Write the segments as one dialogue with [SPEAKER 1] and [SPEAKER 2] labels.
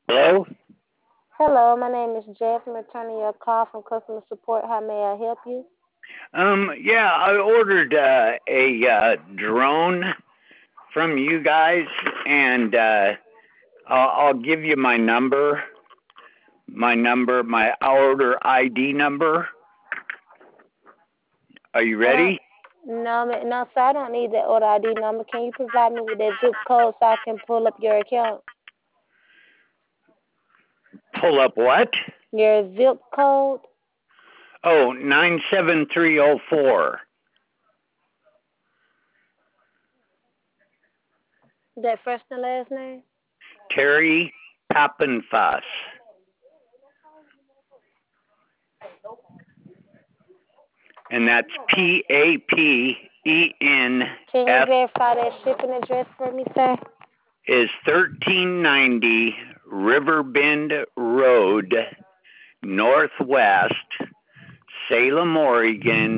[SPEAKER 1] Hello?
[SPEAKER 2] Hello, my name is Jeff. I'm returning your call from customer support. How may I help you?
[SPEAKER 1] Yeah, I ordered a drone from you guys, and I'll give you my order ID number. Are you
[SPEAKER 2] I don't.
[SPEAKER 1] ready?
[SPEAKER 2] No, sir. I don't need that order ID number. Can you provide me with that zip code so I can pull up your account?
[SPEAKER 1] Pull up what?
[SPEAKER 2] Your zip code.
[SPEAKER 1] Oh, 97304.
[SPEAKER 2] That first and last name.
[SPEAKER 1] Terry Pappenfuss. And that's
[SPEAKER 2] Can you
[SPEAKER 1] PAPENF
[SPEAKER 2] verify that shipping address for me, sir?
[SPEAKER 1] is 1390 Riverbend Road, Northwest, Salem, Oregon,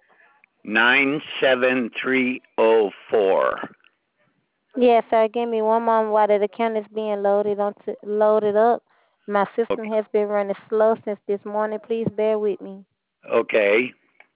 [SPEAKER 1] 97304.
[SPEAKER 2] Yes, sir. Give me one moment while the account is being loaded up. My system has been running slow since this morning. Please bear with me.
[SPEAKER 1] Okay.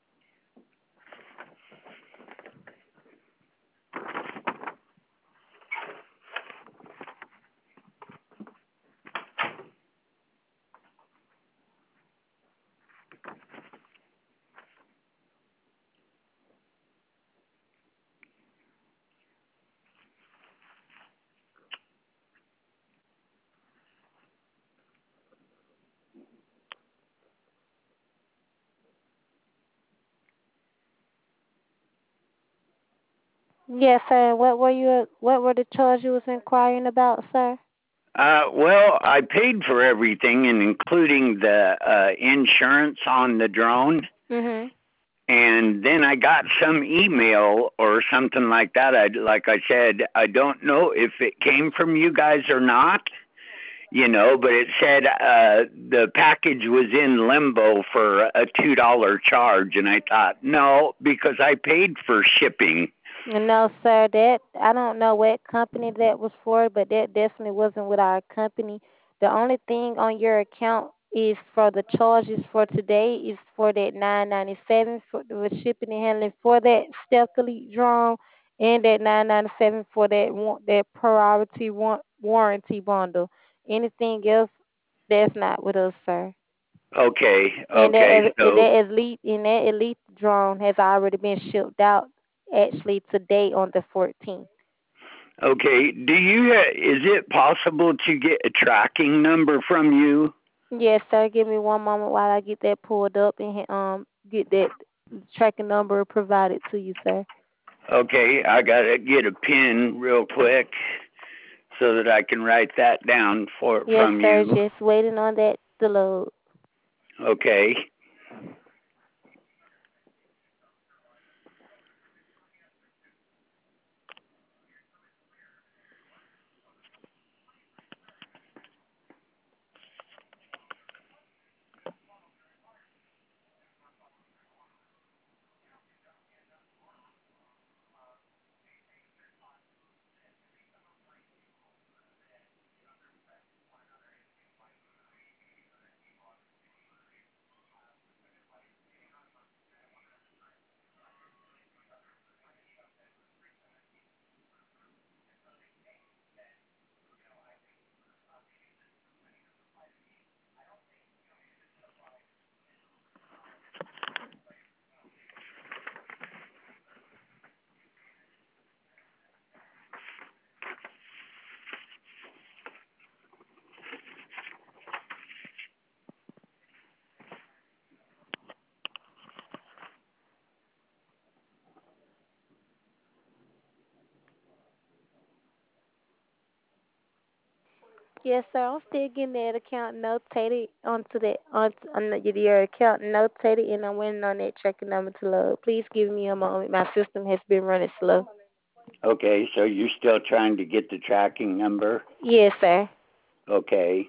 [SPEAKER 2] Yes, sir. What were the charges you was inquiring about, sir?
[SPEAKER 1] Well, I paid for everything, and including the insurance on the drone.
[SPEAKER 2] Mhm.
[SPEAKER 1] And then I got some email or something like that. Like I said, I don't know if it came from you guys or not, but it said the package was in limbo for a $2 charge, and I thought no, because I paid for shipping.
[SPEAKER 2] No, sir. That I don't know what company that was for, but that definitely wasn't with our company. The only thing on your account is for the charges for today is for that 997 for the shipping and handling for that stealthily drone, and that 997 for that priority warranty bundle. Anything else, that's not with us, sir.
[SPEAKER 1] Okay,
[SPEAKER 2] And
[SPEAKER 1] okay, so
[SPEAKER 2] that elite drone has already been shipped out actually today on the 14th.
[SPEAKER 1] okay. Is it possible to get a tracking number from you?
[SPEAKER 2] Yes, sir. Give me one moment while I get that pulled up and get that tracking number provided to you, sir.
[SPEAKER 1] Okay, I gotta get a pen real quick so that I can write that down
[SPEAKER 2] Yes,
[SPEAKER 1] from
[SPEAKER 2] sir.
[SPEAKER 1] you.
[SPEAKER 2] Just waiting on that to load.
[SPEAKER 1] Okay.
[SPEAKER 2] Yes, sir. I'm still getting that account notated your account notated, and I'm waiting on that tracking number to load. Please give me a moment. My system has been running slow.
[SPEAKER 1] Okay, so you're still trying to get the tracking number?
[SPEAKER 2] Yes, sir.
[SPEAKER 1] Okay.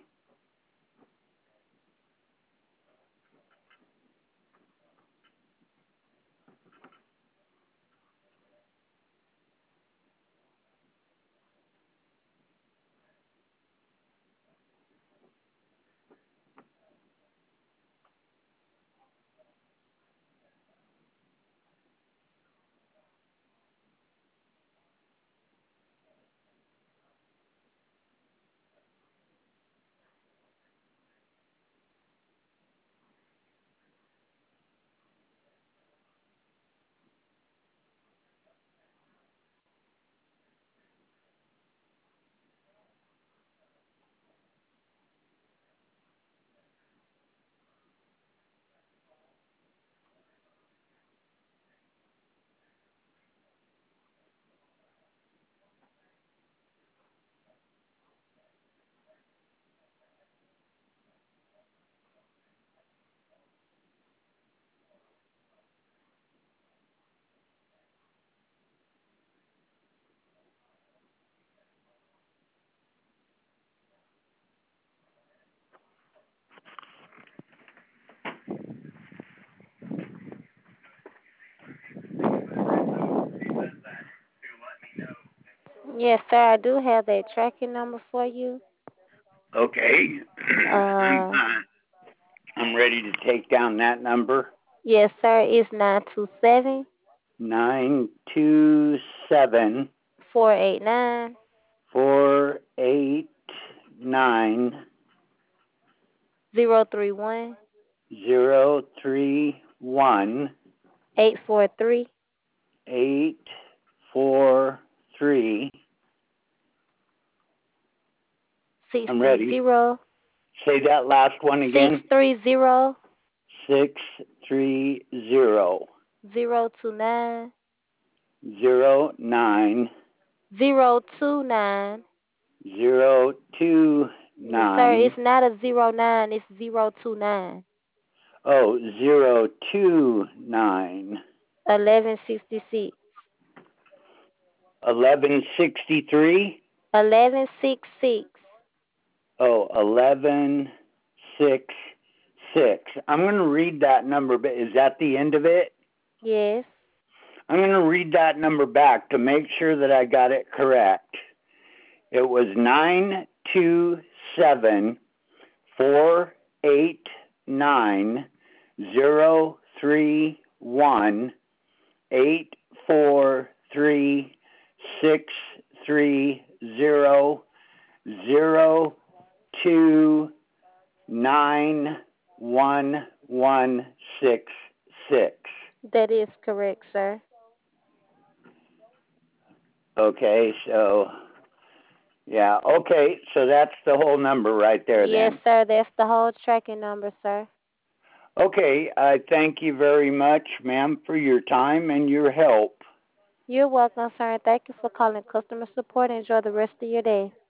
[SPEAKER 2] Yes, sir. I do have that tracking number for you.
[SPEAKER 1] Okay. I'm
[SPEAKER 2] Uh,
[SPEAKER 1] I'm ready to take down that number.
[SPEAKER 2] yes, sir. It's 927
[SPEAKER 1] 927
[SPEAKER 2] 489
[SPEAKER 1] 489
[SPEAKER 2] 031
[SPEAKER 1] 031
[SPEAKER 2] 843
[SPEAKER 1] 843. I'm ready.
[SPEAKER 2] 630
[SPEAKER 1] Say that last one again.
[SPEAKER 2] 630
[SPEAKER 1] 630
[SPEAKER 2] 029
[SPEAKER 1] 09
[SPEAKER 2] 029. Yes, sir.
[SPEAKER 1] 029.
[SPEAKER 2] It's not a 09. It's 029.
[SPEAKER 1] Oh, 029.
[SPEAKER 2] 1166.
[SPEAKER 1] 1163.
[SPEAKER 2] 1166.
[SPEAKER 1] Oh, 1166. I'm going to read that number, but is that the end of it?
[SPEAKER 2] Yes.
[SPEAKER 1] I'm going to read that number back to make sure that I got it correct. It was 927 489 031 843 630 0291166.
[SPEAKER 2] That is correct, sir.
[SPEAKER 1] Okay, so yeah, okay, so that's the whole number right there
[SPEAKER 2] Yes,
[SPEAKER 1] then.
[SPEAKER 2] sir. That's the whole tracking number, sir.
[SPEAKER 1] Okay, I thank you very much, ma'am, for your time and your help.
[SPEAKER 2] You're welcome, sir. Thank you for calling customer support. Enjoy the rest of your day.